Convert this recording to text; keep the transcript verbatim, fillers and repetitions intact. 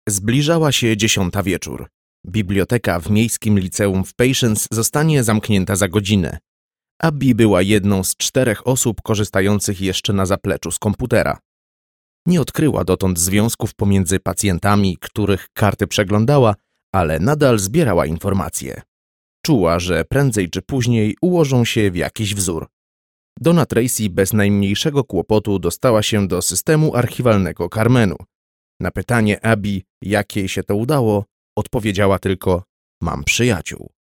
Zbliżała się dziesiąta wieczór. Biblioteka w miejskim liceum w Patience zostanie zamknięta za godzinę. Abby była jedną z czterech osób korzystających jeszcze na zapleczu z komputera. Nie odkryła dotąd związków pomiędzy pacjentami, których karty przeglądała, ale nadal zbierała informacje. Czuła, że prędzej czy później ułożą się w jakiś wzór. Donna Tracy bez najmniejszego kłopotu dostała się do systemu archiwalnego Carmenu. Na pytanie Abby, jak jej się to udało, odpowiedziała tylko: mam przyjaciół.